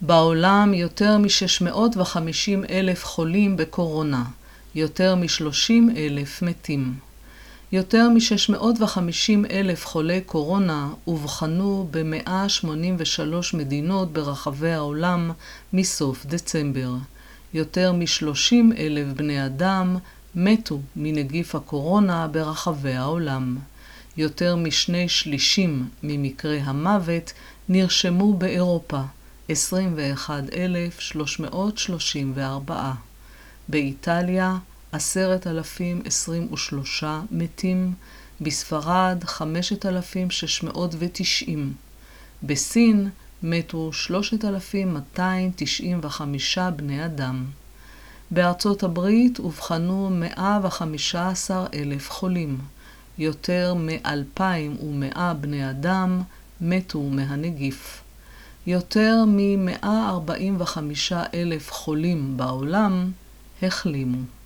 בעולם יותר מ-650,000 חולים בקורונה, יותר מ-30,000 מתים. יותר מ-650,000 חולי קורונה אובחנו ב-183 מדינות ברחבי העולם מסוף דצמבר. יותר מ-30,000 בני אדם מתו מנגיף הקורונה ברחבי העולם. יותר מ2/3 ממקרי המוות נרשמו באירופה, 21,334. באיטליה 10,023 מתים, בספרד 5,690. בסין מתו 3,295 בני אדם. בארצות הברית אובחנו 115,000 חולים. יותר מ-2,100 בני אדם מתו מהנגיף. יותר מ-145,000 חולים בעולם החלימו.